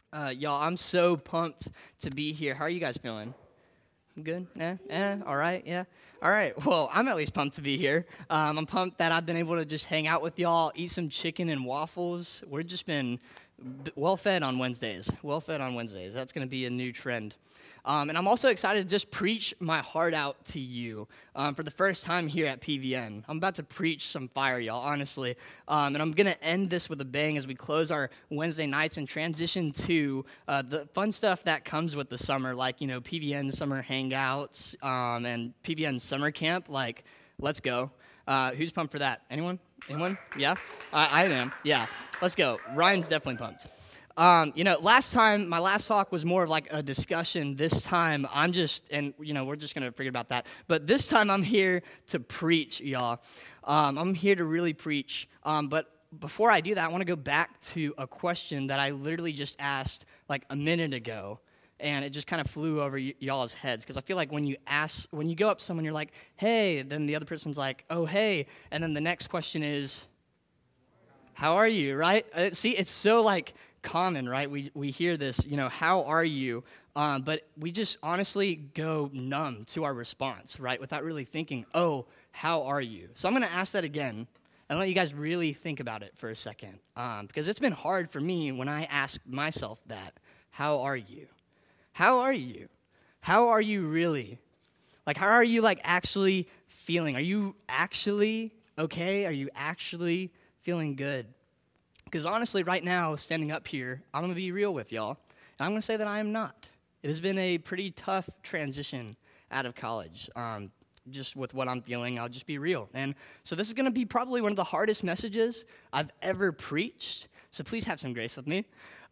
Y'all, I'm so pumped to be here. How are you guys feeling? Good? All right, yeah. All right, well, I'm at least pumped to be here. I'm pumped that I've been able to just hang out with y'all, eat some chicken and waffles. We've just been well-fed on Wednesdays. Well-fed on Wednesdays. That's going to be a new trend. And I'm also excited to just preach my heart out to you for the first time here at PVN. I'm about to preach some fire, y'all, honestly. And I'm going to end this with a bang as we close our Wednesday nights and transition to the fun stuff that comes with the summer, like, PVN summer hangouts and PVN summer camp. Like, let's go. Who's pumped for that? Anyone? Yeah? I am. Yeah. Let's go. Ryan's definitely pumped. Last time, my last talk was more of like a discussion. This time, we're just going to forget about that. But this time, I'm here to preach, y'all. I'm here to really preach. But before I do that, I want to go back to a question that I literally just asked like a minute ago. And it just kind of flew over y'all's heads. Because I feel like when you go up to someone, you're like, hey, then the other person's like, oh, hey. And then the next question is, how are you, right? See, it's so like common, right? We hear this, how are you? But we just honestly go numb to our response, right? Without really thinking, oh, how are you? So I'm going to ask that again and let you guys really think about it for a second. Because it's been hard for me when I ask myself that, how are you? How are you? How are you really? Like, how are you like actually feeling? Are you actually okay? Are you actually feeling good? Because honestly, right now, standing up here, I'm going to be real with y'all. And I'm going to say that I am not. It has been a pretty tough transition out of college. Just with what I'm feeling, I'll just be real. And so this is going to be probably one of the hardest messages I've ever preached. So please have some grace with me.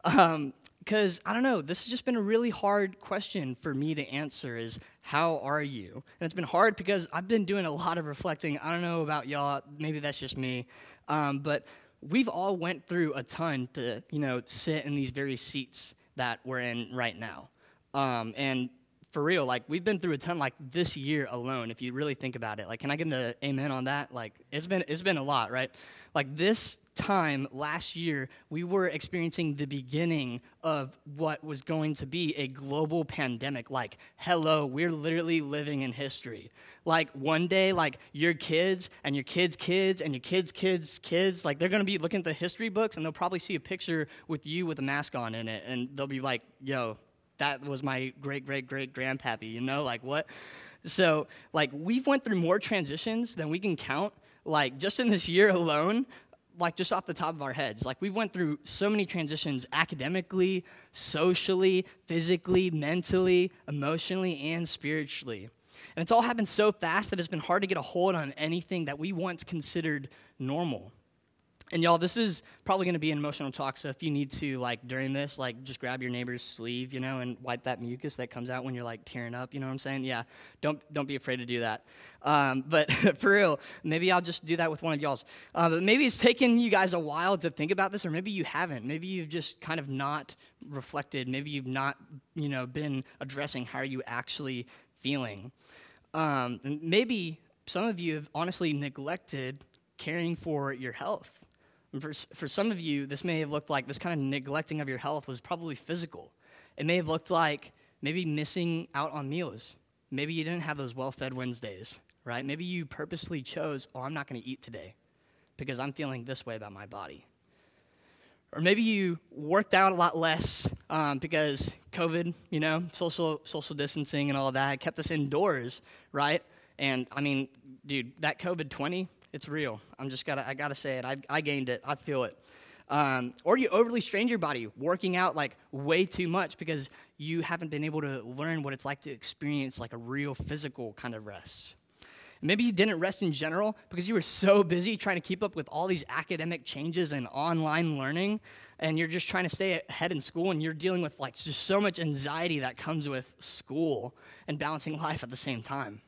Because, I don't know, this has just been a really hard question for me to answer is, how are you? And it's been hard because I've been doing a lot of reflecting. I don't know about y'all. Maybe that's just me. But we've all went through a ton to, sit in these very seats that we're in right now. And for real, like, we've been through a ton, like, this year alone, if you really think about it. Like, can I get an amen on that? Like, it's been a lot, right? Like, this time last year, we were experiencing the beginning of what was going to be a global pandemic. Like, hello, we're literally living in history. Like, one day, like, your kids and your kids' kids and your kids' kids, like, they're going to be looking at the history books, and they'll probably see a picture with you with a mask on in it, and they'll be like, yo, that was my great-great-great-grandpappy, like, what? So, like, we've went through more transitions than we can count, like, just in this year alone, like, just off the top of our heads. Like, we've went through so many transitions academically, socially, physically, mentally, emotionally, and spiritually. And it's all happened so fast that it's been hard to get a hold on anything that we once considered normal. And y'all, this is probably going to be an emotional talk, so if you need to, like, during this, like, just grab your neighbor's sleeve, and wipe that mucus that comes out when you're, like, tearing up, you know what I'm saying? Yeah, don't be afraid to do that. But for real, maybe I'll just do that with one of y'all's. But maybe it's taken you guys a while to think about this, or maybe you haven't. Maybe you've just kind of not reflected. Maybe you've not, been addressing how are you actually feeling. And maybe some of you have honestly neglected caring for your health. And for some of you, this may have looked like this kind of neglecting of your health was probably physical. It may have looked like maybe missing out on meals. Maybe you didn't have those well-fed Wednesdays, right? Maybe you purposely chose, I'm not going to eat today because I'm feeling this way about my body. Or maybe you worked out a lot less because COVID, social distancing and all of that kept us indoors, right? And, I mean, dude, that COVID-20, it's real. I gotta say it. I gained it. I feel it. Or you overly strained your body, working out like way too much because you haven't been able to learn what it's like to experience like a real physical kind of rest. Maybe you didn't rest in general because you were so busy trying to keep up with all these academic changes and online learning, and you're just trying to stay ahead in school, and you're dealing with like just so much anxiety that comes with school and balancing life at the same time.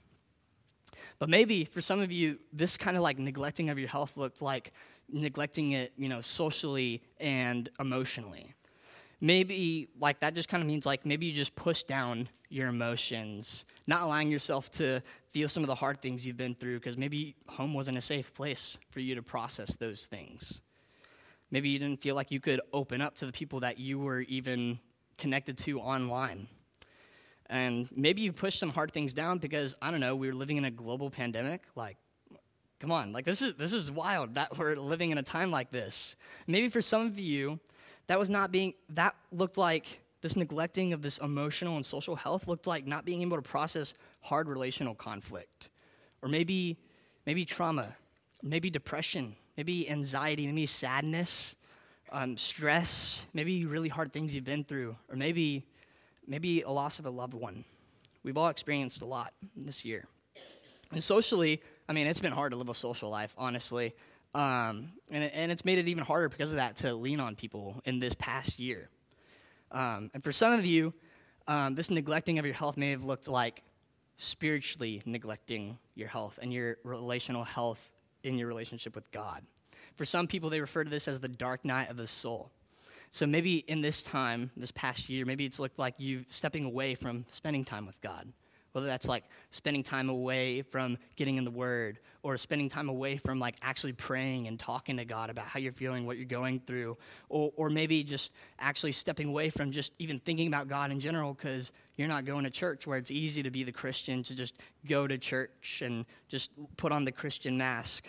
But maybe for some of you, this kind of like neglecting of your health looked like neglecting it, socially and emotionally. Maybe like that just kind of means like maybe you just push down your emotions, not allowing yourself to feel some of the hard things you've been through because maybe home wasn't a safe place for you to process those things. Maybe you didn't feel like you could open up to the people that you were even connected to online. And maybe you pushed some hard things down because, I don't know, we were living in a global pandemic. Like, come on, like this is wild that we're living in a time like this. Maybe for some of you, that looked like this neglecting of this emotional and social health looked like not being able to process hard relational conflict. Or maybe trauma, maybe depression, maybe anxiety, maybe sadness, stress, maybe really hard things you've been through, or maybe a loss of a loved one. We've all experienced a lot this year. And socially, I mean, it's been hard to live a social life, honestly. And it's made it even harder because of that to lean on people in this past year. And for some of you, this neglecting of your health may have looked like spiritually neglecting your health and your relational health in your relationship with God. For some people, they refer to this as the dark night of the soul. So maybe in this time, this past year, maybe it's looked like you stepping away from spending time with God. Whether that's like spending time away from getting in the Word, or spending time away from like actually praying and talking to God about how you're feeling, what you're going through, or maybe just actually stepping away from just even thinking about God in general because you're not going to church where it's easy to be the Christian, to just go to church and just put on the Christian mask.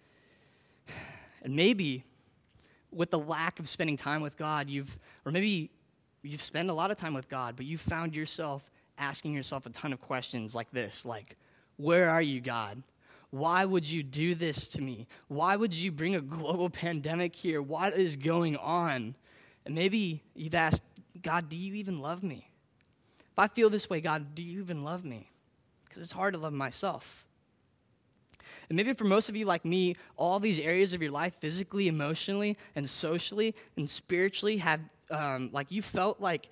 And maybe with the lack of spending time with God, maybe you've spent a lot of time with God, but you found yourself asking yourself a ton of questions like this, like, where are you, God? Why would you do this to me? Why would you bring a global pandemic here? What is going on? And maybe you've asked, God, do you even love me? If I feel this way, God, do you even love me? Because it's hard to love myself. And maybe for most of you like me, all these areas of your life, physically, emotionally, and socially, and spiritually, have, you felt like,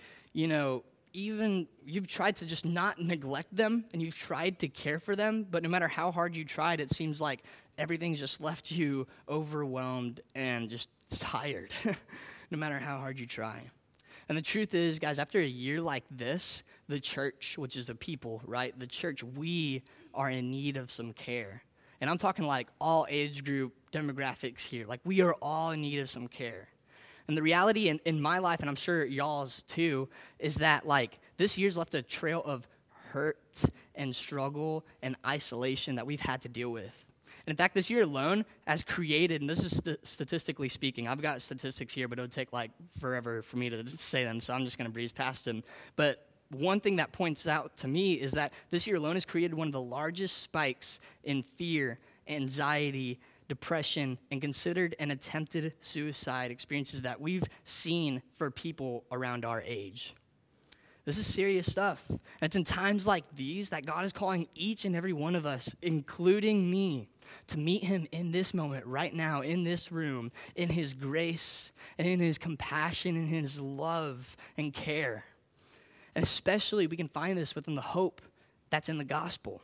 even you've tried to just not neglect them, and you've tried to care for them, but no matter how hard you tried, it seems like everything's just left you overwhelmed and just tired, no matter how hard you try. And the truth is, guys, after a year like this, the church, which is the people, right? The church, we are in need of some care. And I'm talking like all age group demographics here. Like, we are all in need of some care. And the reality in my life, and I'm sure y'all's too, is that like this year's left a trail of hurt and struggle and isolation that we've had to deal with. And in fact, this year alone has created, and this is statistically speaking, I've got statistics here, but it would take like forever for me to say them, so I'm just going to breeze past them. But one thing that points out to me is that this year alone has created one of the largest spikes in fear, anxiety, depression, and considered and attempted suicide experiences that we've seen for people around our age. This is serious stuff. And it's in times like these that God is calling each and every one of us, including me, to meet him in this moment, right now, in this room, in his grace, and in his compassion, and his love and care. And especially, we can find this within the hope that's in the gospel.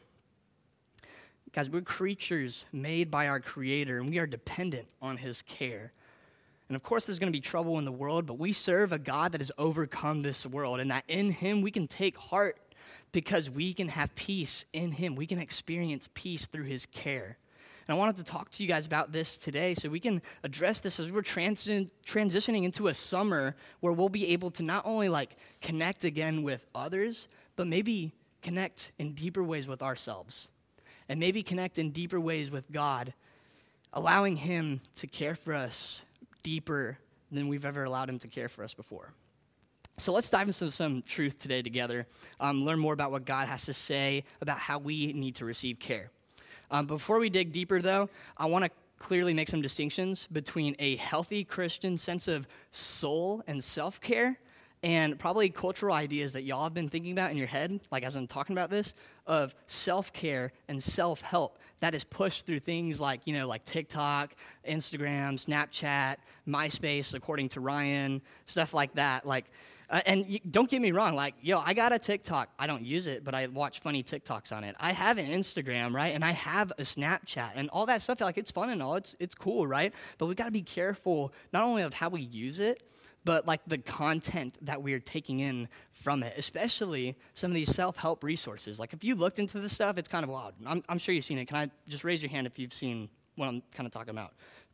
Guys, we're creatures made by our Creator, and we are dependent on his care. And of course, there's going to be trouble in the world, but we serve a God that has overcome this world, and that in him we can take heart because we can have peace in him. We can experience peace through his care. And I wanted to talk to you guys about this today so we can address this as we're transitioning into a summer where we'll be able to not only like connect again with others, but maybe connect in deeper ways with ourselves. And maybe connect in deeper ways with God, allowing him to care for us deeper than we've ever allowed him to care for us before. So let's dive into some truth today together, learn more about what God has to say about how we need to receive care. Before we dig deeper, though, I want to clearly make some distinctions between a healthy Christian sense of soul and self-care and probably cultural ideas that y'all have been thinking about in your head, like as I'm talking about this, of self-care and self-help that is pushed through things like, like TikTok, Instagram, Snapchat, MySpace, according to Ryan, stuff like that. Don't get me wrong, I got a TikTok. I don't use it, but I watch funny TikToks on it. I have an Instagram, right? And I have a Snapchat and all that stuff. It's fun and all. It's cool, right? But we've got to be careful not only of how we use it, but the content that we're taking in from it, especially some of these self-help resources. If you looked into this stuff, it's kind of wild. I'm sure you've seen it. Can I just raise your hand if you've seen what I'm kind of talking about?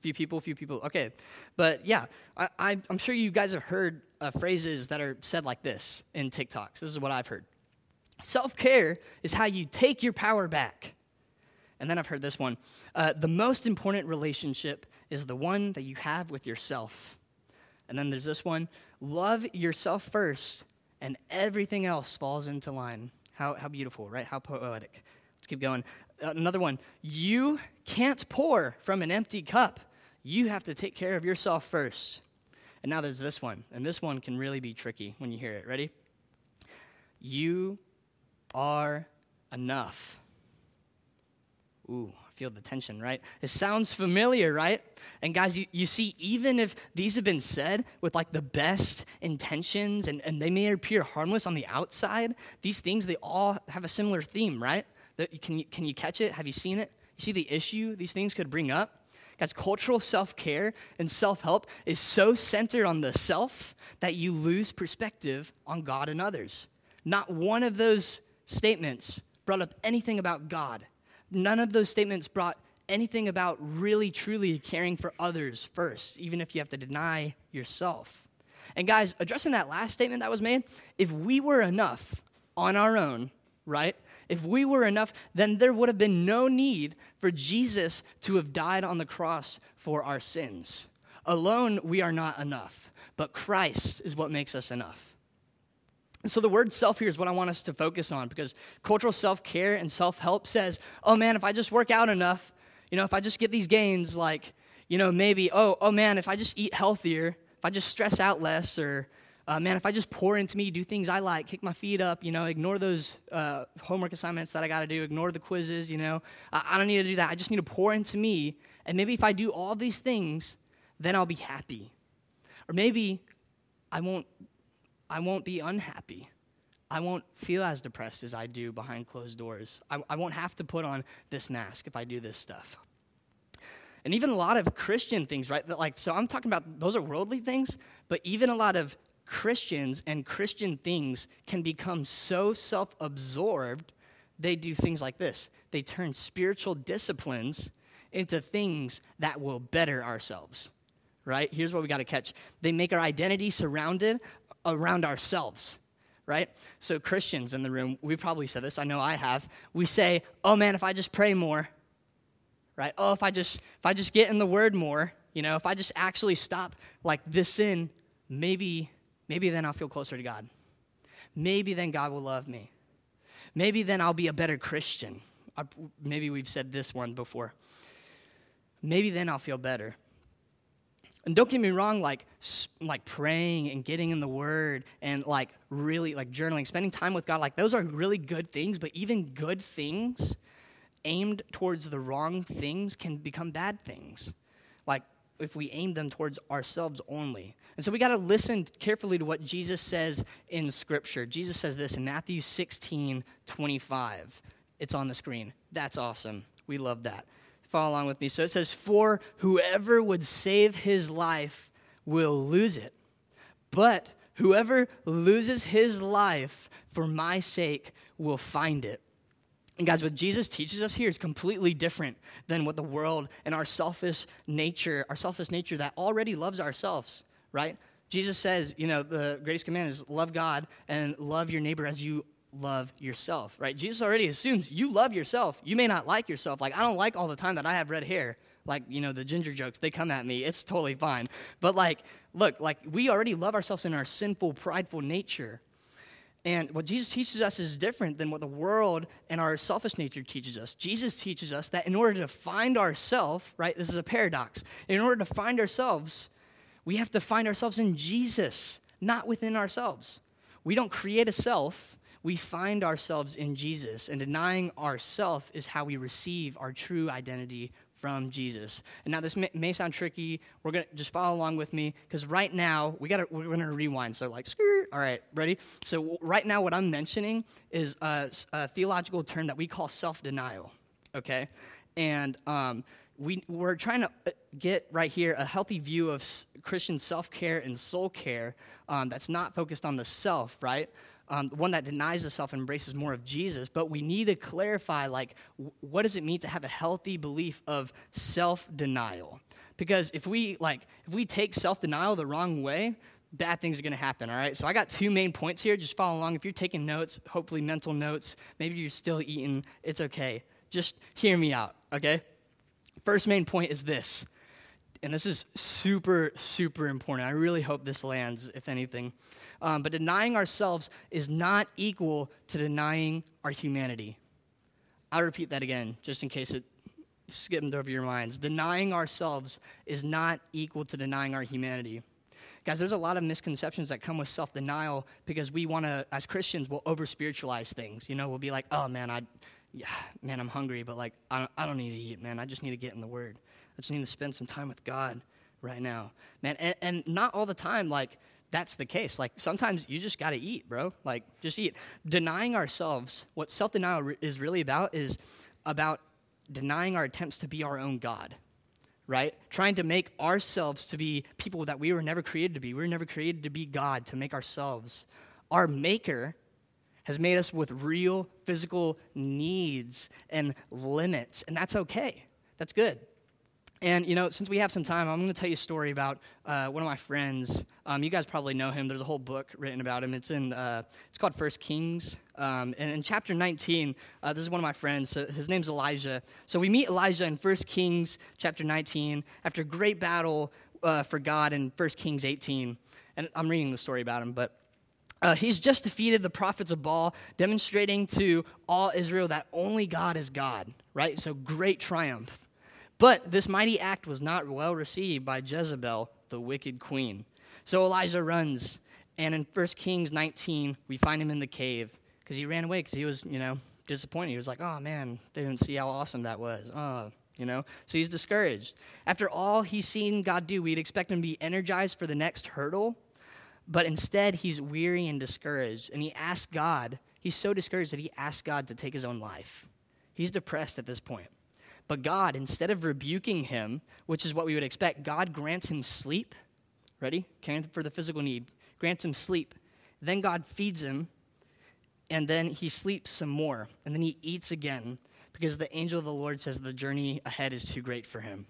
Few people. Okay. But yeah, I'm sure you guys have heard phrases that are said like this in TikToks. This is what I've heard. Self-care is how you take your power back. And then I've heard this one. The most important relationship is the one that you have with yourself. And then there's this one. Love yourself first, and everything else falls into line. How beautiful, right? How poetic. Let's keep going. Another one. You can't pour from an empty cup. You have to take care of yourself first. And now there's this one. And this one can really be tricky when you hear it. Ready? You are enough. Ooh, I feel the tension, right? It sounds familiar, right? And guys, you see, even if these have been said with like the best intentions and they may appear harmless on the outside, these things, they all have a similar theme, right? Can you catch it? Have you seen it? You see the issue these things could bring up? Guys, cultural self-care and self-help is so centered on the self that you lose perspective on God and others. Not one of those statements brought up anything about God. None of those statements brought anything about really, truly caring for others first, even if you have to deny yourself. And guys, addressing that last statement that was made, if we were enough on our own, right? If we were enough, then there would have been no need for Jesus to have died on the cross for our sins. Alone, we are not enough, but Christ is what makes us enough. And so the word self here is what I want us to focus on, because cultural self-care and self-help says, oh man, if I just work out enough, if I just get these gains, like, maybe, oh man, if I just eat healthier, if I just stress out less, or man, if I just pour into me, do things I like, kick my feet up, ignore those homework assignments that I got to do, ignore the quizzes, I don't need to do that. I just need to pour into me, and maybe if I do all these things, then I'll be happy. Or maybe I won't be unhappy. I won't feel as depressed as I do behind closed doors. I won't have to put on this mask if I do this stuff. And even a lot of Christian things, right? So I'm talking about, those are worldly things, but even a lot of Christians and Christian things can become so self-absorbed, they do things like this. They turn spiritual disciplines into things that will better ourselves, right? Here's what we got to catch. They make our identity surrounded around ourselves, right? So Christians in the room, we've probably said this. I know I have. We say, oh man, if I just pray more, right? Oh, if I just get in the Word more, if I just actually stop like this sin, maybe then I'll feel closer to God. Maybe then God will love me. Maybe then I'll be a better Christian. Maybe we've said this one before. Maybe then I'll feel better. And don't get me wrong, like praying and getting in the Word and like really like journaling, spending time with God, like those are really good things, but even good things aimed towards the wrong things can become bad things. Like if we aim them towards ourselves only. And so we got to listen carefully to what Jesus says in Scripture. Jesus says this in Matthew 16:25. It's on the screen. That's awesome. We love that. Follow along with me. So it says, for whoever would save his life will lose it. But whoever loses his life for my sake will find it. And guys, what Jesus teaches us here is completely different than what the world and our selfish nature that already loves ourselves, right? Jesus says, the greatest command is love God and love your neighbor as you love yourself, right? Jesus already assumes you love yourself. You may not like yourself. Like, I don't like all the time that I have red hair. Like, the ginger jokes, they come at me. It's totally fine. But look, we already love ourselves in our sinful, prideful nature. And what Jesus teaches us is different than what the world and our selfish nature teaches us. Jesus teaches us that in order to find ourselves, right, this is a paradox. In order to find ourselves, we have to find ourselves in Jesus, not within ourselves. We don't create a self. We find ourselves in Jesus, and denying ourself is how we receive our true identity from Jesus. And now this may sound tricky. We're going to just follow along with me, because right now, we're going to rewind. So skirt. All right, ready? So right now what I'm mentioning is a theological term that we call self-denial, okay? And we're trying to get right here a healthy view of Christian self-care and soul care that's not focused on the self, right? One that denies the self and embraces more of Jesus, but we need to clarify, what does it mean to have a healthy belief of self-denial? Because if we take self-denial the wrong way, bad things are going to happen, all right? So I got 2 main points here. Just follow along. If you're taking notes, hopefully mental notes, maybe you're still eating, it's okay. Just hear me out, okay? First main point is this, and this is super, super important. I really hope this lands, if anything. But denying ourselves is not equal to denying our humanity. I'll repeat that again, just in case it skimmed over your minds. Denying ourselves is not equal to denying our humanity. Guys, there's a lot of misconceptions that come with self-denial because we want to, as Christians, we'll over-spiritualize things. You know, we'll be like, oh, man, I'm hungry, but, like, I don't need to eat, man. I just need to get in the Word. I just need to spend some time with God right now. Man, and not all the time, like, that's the case. Like, sometimes you just got to eat, bro. Like, just eat. Denying ourselves, what self-denial is really about is about denying our attempts to be our own God. Right? Trying to make ourselves to be people that we were never created to be. We were never created to be God, to make ourselves. Our Maker has made us with real physical needs and limits, and that's okay. That's good. And, you know, since we have some time, I'm going to tell you a story about one of my friends. You guys probably know him. There's a whole book written about him. It's called 1 Kings. And in chapter 19, this is one of my friends. So his name's Elijah. So we meet Elijah in 1 Kings chapter 19 after a great battle for God in 1 Kings 18. And I'm reading the story about him, but he's just defeated the prophets of Baal, demonstrating to all Israel that only God is God, right? So great triumph. But this mighty act was not well received by Jezebel, the wicked queen. So Elijah runs, and in 1 Kings 19, we find him in the cave because he ran away because he was, disappointed. He was like, oh, man, they didn't see how awesome that was. So he's discouraged. After all he's seen God do, we'd expect him to be energized for the next hurdle, but instead he's weary and discouraged, and he asks God, he's so discouraged that he asks God to take his own life. He's depressed at this point. But God, instead of rebuking him, which is what we would expect, God grants him sleep. Ready? Caring for the physical need. Grants him sleep. Then God feeds him, and then he sleeps some more. And then he eats again because the angel of the Lord says the journey ahead is too great for him.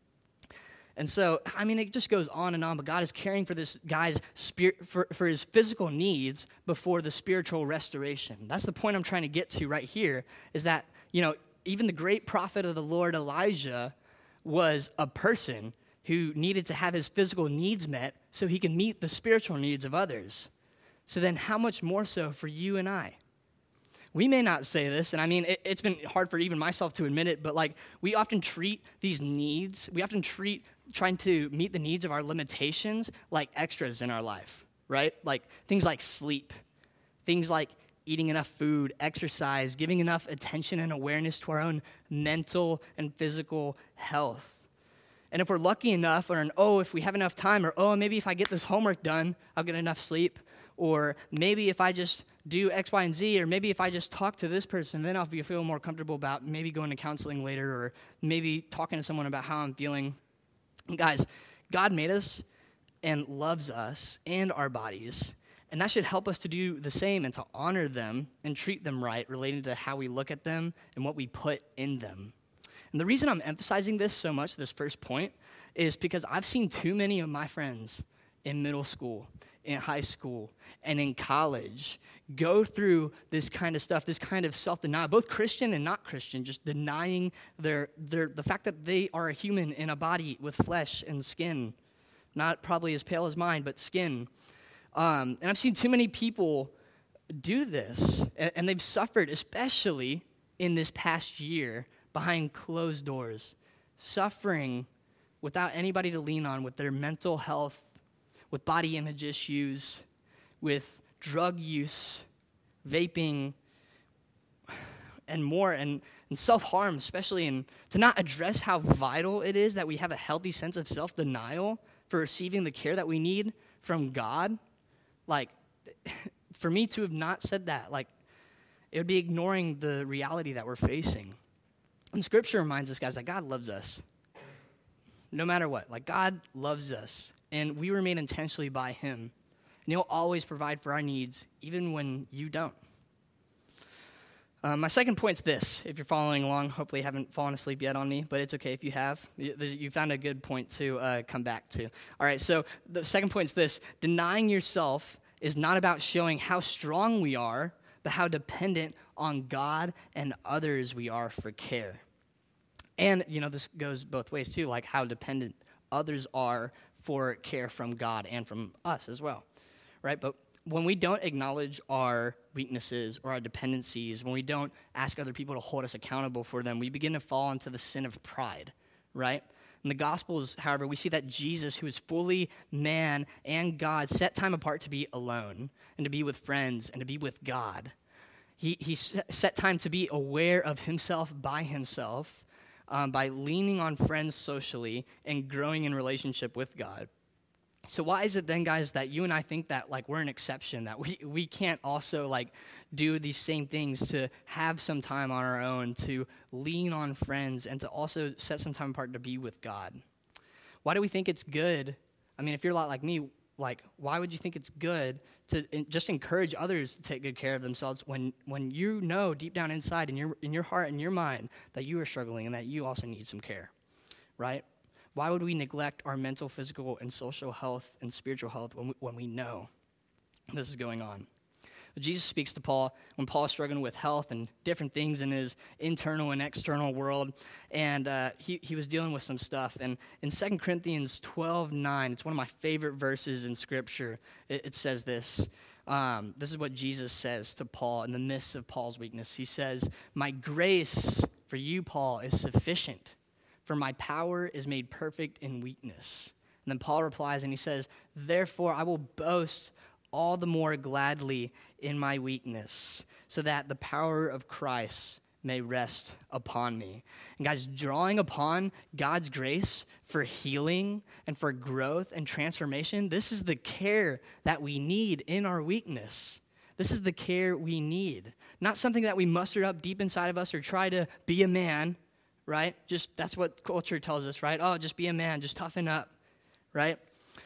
And so, it just goes on and on, but God is caring for this guy's for his physical needs before the spiritual restoration. That's the point I'm trying to get to right here, is that, even the great prophet of the Lord, Elijah, was a person who needed to have his physical needs met so he can meet the spiritual needs of others. So then how much more so for you and I? We may not say this, and it's been hard for even myself to admit it, but we often treat these needs, trying to meet the needs of our limitations like extras in our life, right? Like things like sleep, things like eating enough food, exercise, giving enough attention and awareness to our own mental and physical health. And if we're lucky enough, if we have enough time, or maybe if I get this homework done, I'll get enough sleep, or maybe if I just do X, Y, and Z, or maybe if I just talk to this person, then I'll feel more comfortable about maybe going to counseling later, or maybe talking to someone about how I'm feeling. Guys, God made us and loves us and our bodies. And that should help us to do the same and to honor them and treat them right, related to how we look at them and what we put in them. And the reason I'm emphasizing this so much, this first point, is because I've seen too many of my friends in middle school, in high school, and in college go through this kind of stuff, this kind of self-denial, both Christian and not Christian, just denying the fact that they are a human in a body with flesh and skin, not probably as pale as mine, but skin. And I've seen too many people do this, and they've suffered, especially in this past year, behind closed doors, suffering without anybody to lean on with their mental health, with body image issues, with drug use, vaping, and more, and self-harm, especially, and to not address how vital it is that we have a healthy sense of self-denial for receiving the care that we need from God. For me to have not said that, it would be ignoring the reality that we're facing. And Scripture reminds us, guys, that God loves us. No matter what. God loves us. And we were made intentionally by Him. And He'll always provide for our needs, even when you don't. My second point's this. If you're following along, hopefully you haven't fallen asleep yet on me, but it's okay if you have. You found a good point to come back to. All right, so the second point's this. Denying yourself is not about showing how strong we are, but how dependent on God and others we are for care. And, this goes both ways, too, like how dependent others are for care from God and from us as well, right? But when we don't acknowledge our weaknesses or our dependencies, when we don't ask other people to hold us accountable for them, we begin to fall into the sin of pride, right? In the Gospels, however, we see that Jesus, who is fully man and God, set time apart to be alone and to be with friends and to be with God. He set time to be aware of himself by himself, by leaning on friends socially and growing in relationship with God. So why is it then, guys, that you and I think that we're an exception, that we can't also do these same things, to have some time on our own, to lean on friends, and to also set some time apart to be with God? Why do we think it's good? I mean, if you're a lot like me, why would you think it's good to just encourage others to take good care of themselves when you know deep down inside in your heart and your mind that you are struggling and that you also need some care, right? Why would we neglect our mental, physical, and social health and spiritual health when we know this is going on? Jesus speaks to Paul when Paul is struggling with health and different things in his internal and external world, and he was dealing with some stuff. And in 2 Corinthians 12:9, it's one of my favorite verses in Scripture. It says this. This is what Jesus says to Paul in the midst of Paul's weakness. He says, "My grace for you, Paul, is sufficient, for my power is made perfect in weakness." And then Paul replies and he says, "Therefore I will boast all the more gladly in my weakness, so that the power of Christ may rest upon me." And guys, drawing upon God's grace for healing and for growth and transformation, this is the care that we need in our weakness. This is the care we need. Not something that we muster up deep inside of us or try to be a man, right? Just that's what culture tells us, right? Oh, just be a man, just toughen up, right?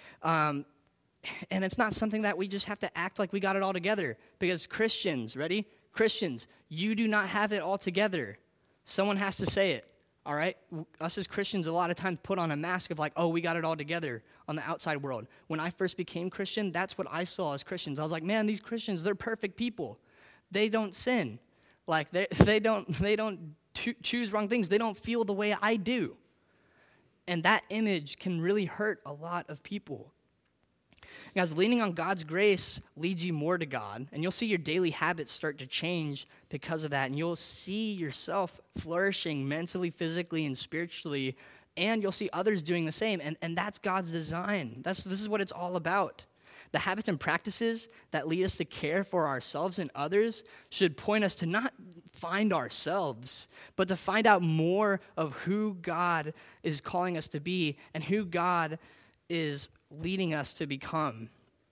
And it's not something that we just have to act like we got it all together. Because Christians, ready? Christians, you do not have it all together. Someone has to say it, all right? Us as Christians a lot of times put on a mask of we got it all together on the outside world. When I first became Christian, that's what I saw as Christians. I was like, man, these Christians, they're perfect people. They don't sin. They don't choose wrong things. They don't feel the way I do. And that image can really hurt a lot of people. Guys, leaning on God's grace leads you more to God, and you'll see your daily habits start to change because of that, and you'll see yourself flourishing mentally, physically, and spiritually, and you'll see others doing the same, and that's God's design. This is what it's all about. The habits and practices that lead us to care for ourselves and others should point us to not find ourselves, but to find out more of who God is calling us to be and who God is leading us to become.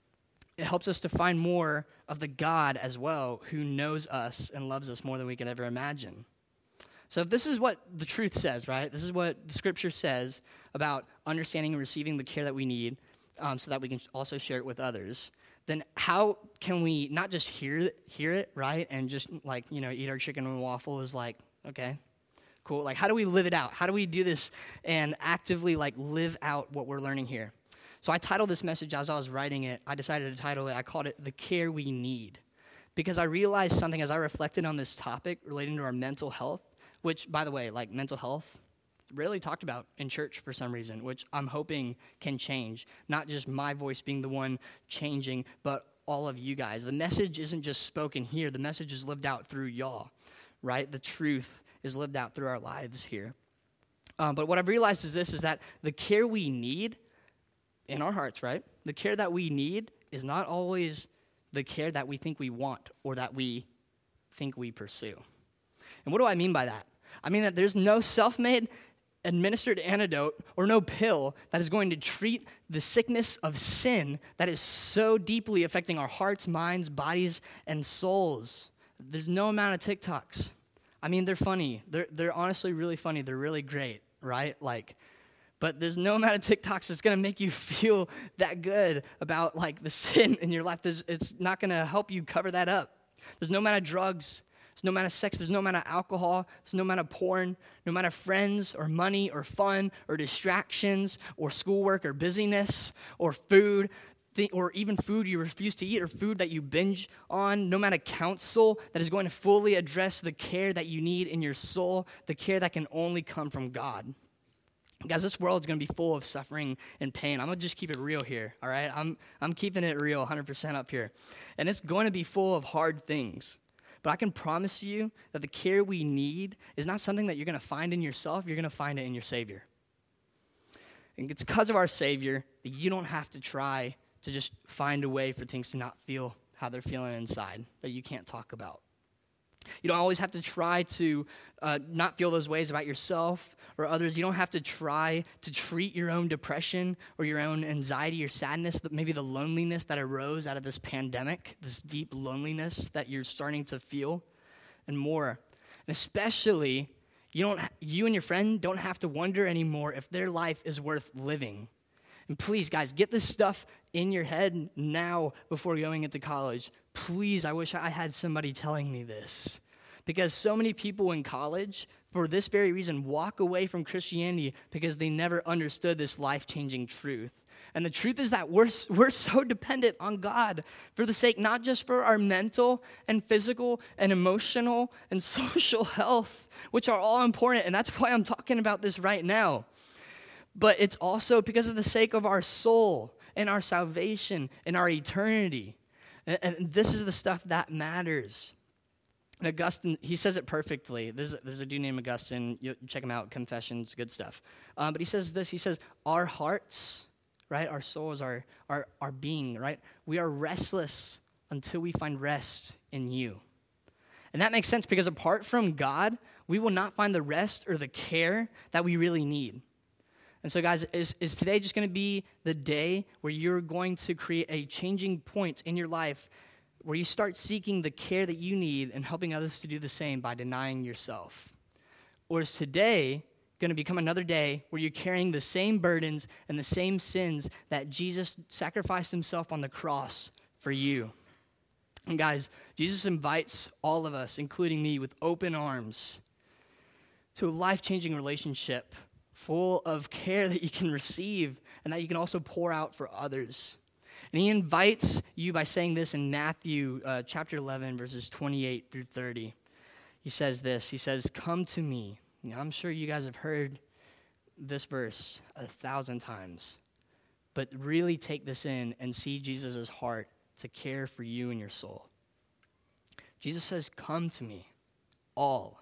It helps us to find more of the God as well who knows us and loves us more than we could ever imagine. So if this is what the truth says, right? This is what the Scripture says about understanding and receiving the care that we need so that we can also share it with others, then how can we not just hear it, right? And just eat our chicken and waffles okay, cool. How do we live it out? How do we do this and actively live out what we're learning here? So I titled this message as I was writing it. I decided to title it, I called it The Care We Need. Because I realized something as I reflected on this topic relating to our mental health, which, by the way, mental health, rarely talked about in church for some reason, which I'm hoping can change. Not just my voice being the one changing, but all of you guys. The message isn't just spoken here. The message is lived out through y'all, right? The truth is lived out through our lives here. But what I've realized is that the care we need in our hearts, right? The care that we need is not always the care that we think we want or that we think we pursue. And what do I mean by that? I mean that there's no self-made administered antidote or no pill that is going to treat the sickness of sin that is so deeply affecting our hearts, minds, bodies, and souls. There's no amount of TikToks. I mean, they're funny. They're honestly really funny. They're really great, right? But there's no amount of TikToks that's going to make you feel that good about the sin in your life. It's not going to help you cover that up. There's no amount of drugs There's no amount of sex. There's no amount of alcohol. There's no amount of porn. No amount of friends or money or fun or distractions or schoolwork or busyness or food or even food you refuse to eat or food that you binge on. No amount of counsel that is going to fully address the care that you need in your soul, the care that can only come from God. Guys, this world is going to be full of suffering and pain. I'm going to just keep it real here, all right? I'm keeping it real 100% up here. And it's going to be full of hard things. But I can promise you that the care we need is not something that you're going to find in yourself. You're going to find it in your Savior. And it's because of our Savior that you don't have to try to just find a way for things to not feel how they're feeling inside that you can't talk about. You don't always have to try to not feel those ways about yourself or others. You don't have to try to treat your own depression or your own anxiety or sadness, maybe the loneliness that arose out of this pandemic, this deep loneliness that you're starting to feel, and more. And especially, you and your friend don't have to wonder anymore if their life is worth living. And please, guys, get this stuff in your head now before going into college. Please, I wish I had somebody telling me this. Because so many people in college, for this very reason, walk away from Christianity because they never understood this life-changing truth. And the truth is that we're so dependent on God for the sake, not just for our mental and physical and emotional and social health, which are all important. And that's why I'm talking about this right now. But it's also because of the sake of our soul and our salvation and our eternity. And this is the stuff that matters. And Augustine, he says it perfectly. There's a dude named Augustine. You check him out, Confessions, good stuff. But he says this, he says, our hearts, right, our souls, our being, right, we are restless until we find rest in you. And that makes sense because apart from God, we will not find the rest or the care that we really need. And so, guys, is today just going to be the day where you're going to create a changing point in your life where you start seeking the care that you need and helping others to do the same by denying yourself? Or is today going to become another day where you're carrying the same burdens and the same sins that Jesus sacrificed himself on the cross for you? And guys, Jesus invites all of us, including me, with open arms to a life-changing relationship full of care that you can receive and that you can also pour out for others. And he invites you by saying this in Matthew chapter 11, verses 28 through 30. He says this, he says, come to me. Now, I'm sure you guys have heard this verse 1,000 times, but really take this in and see Jesus' heart to care for you and your soul. Jesus says, come to me, all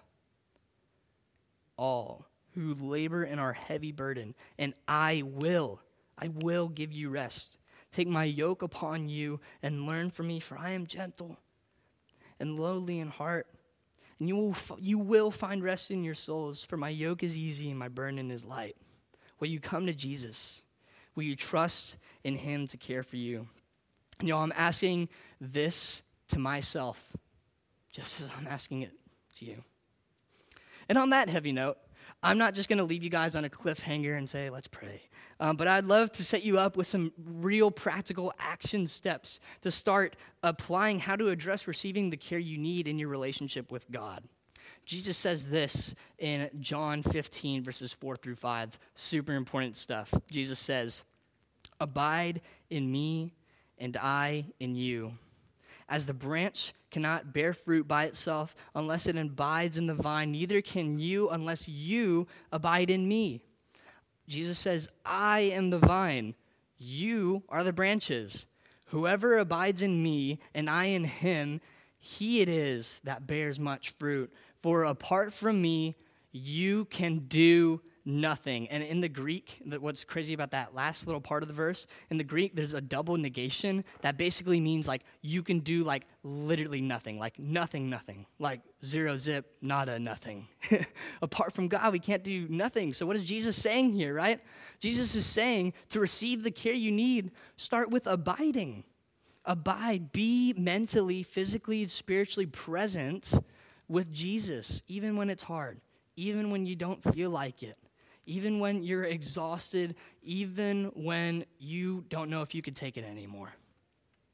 who labor and are heavy burden, and I will give you rest. Take my yoke upon you and learn from me, for I am gentle and lowly in heart. And you will find rest in your souls, for my yoke is easy and my burden is light. Will you come to Jesus? Will you trust in him to care for you? And y'all, I'm asking this to myself, just as I'm asking it to you. And on that heavy note, I'm not just going to leave you guys on a cliffhanger and say, let's pray. But I'd love to set you up with some real practical action steps to start applying how to address receiving the care you need in your relationship with God. Jesus says this in John 15, verses 4 through 5. Super important stuff. Jesus says, abide in me and I in you. As the branch cannot bear fruit by itself unless it abides in the vine, neither can you unless you abide in me. Jesus says, I am the vine, you are the branches. Whoever abides in me and I in him, he it is that bears much fruit. For apart from me, you can do nothing. And in the Greek, what's crazy about that last little part of the verse, in the Greek, there's a double negation that basically means like you can do like literally nothing, like nothing, like zero zip, nada, nothing. Apart from God, we can't do nothing. So what is Jesus saying here, right? Jesus is saying to receive the care you need, start with abiding. Abide, be mentally, physically, spiritually present with Jesus, even when it's hard, even when you don't feel like it. Even when you're exhausted, even when you don't know if you could take it anymore.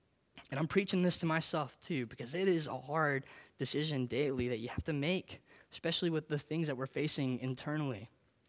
And I'm preaching this to myself too, because it is a hard decision daily that you have to make, especially with the things that we're facing internally.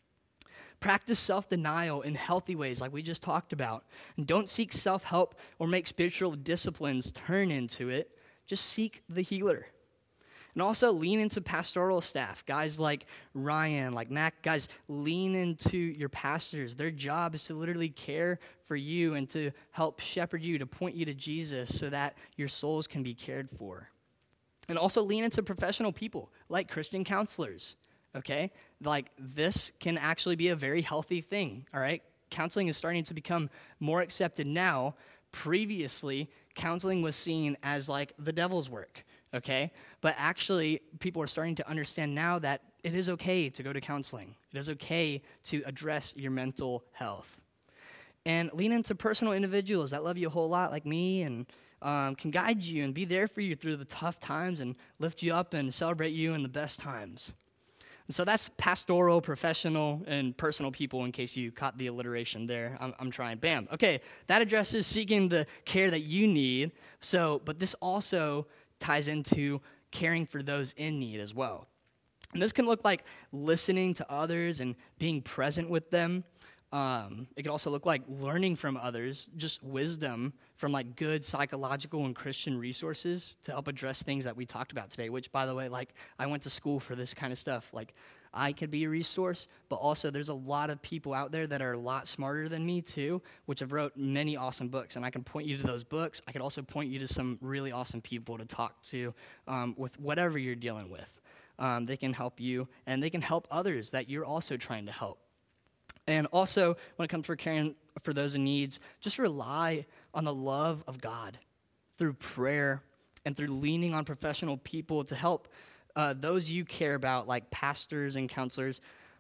Practice self-denial in healthy ways, like we just talked about. And don't seek self-help or make spiritual disciplines turn into it. Just seek the healer. And also lean into pastoral staff, guys like Ryan, like Mac. Guys, lean into your pastors. Their job is to literally care for you and to help shepherd you, to point you to Jesus so that your souls can be cared for. And also lean into professional people like Christian counselors, okay? Like this can actually be a very healthy thing, all right? Counseling is starting to become more accepted now. Previously, counseling was seen as like the devil's work. Okay? But actually, people are starting to understand now that it is okay to go to counseling. It is okay to address your mental health. And lean into personal individuals that love you a whole lot, like me, and can guide you and be there for you through the tough times and lift you up and celebrate you in the best times. And so that's pastoral, professional, and personal people, in case you caught the alliteration there. I'm trying. Bam. Okay, that addresses seeking the care that you need. But this also ties into caring for those in need as well. And this can look like listening to others and being present with them. It can also look like learning from others, just wisdom from like good psychological and Christian resources to help address things that we talked about today, which, by the way, like I went to school for this kind of stuff. Like I could be a resource, but also there's a lot of people out there that are a lot smarter than me too, which have wrote many awesome books, and I can point you to those books. I could also point you to some really awesome people to talk to with whatever you're dealing with. They can help you, and they can help others that you're also trying to help. And also, when it comes for caring for those in needs, just rely on the love of God through prayer and through leaning on professional people to help those you care about, like pastors and counselors,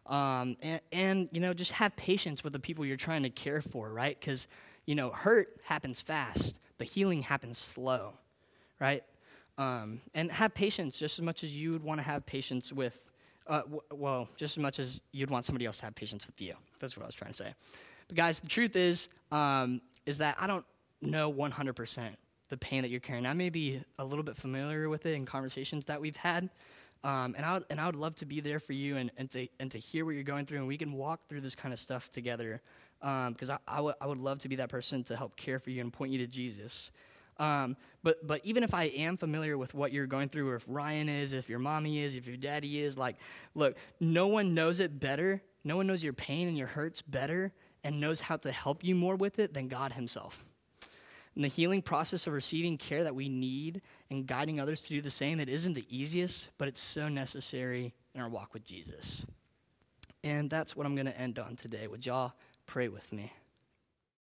and just have patience with the people you're trying to care for, right? Because, hurt happens fast, but healing happens slow, right? And have patience just as much as you would want to have patience with, just as much as you'd want somebody else to have patience with you. That's what I was trying to say. But guys, the truth is that I don't know 100% the pain that you're carrying. I may be a little bit familiar with it in conversations that we've had, and I would love to be there for you and to hear what you're going through, and we can walk through this kind of stuff together. Because I would love to be that person to help care for you and point you to Jesus. But even if I am familiar with what you're going through, or if Ryan is, if your mommy is, if your daddy is, like, look, no one knows it better. No one knows your pain and your hurts better and knows how to help you more with it than God himself. And the healing process of receiving care that we need and guiding others to do the same, it isn't the easiest, but it's so necessary in our walk with Jesus. And that's what I'm going to end on today. Would y'all pray with me?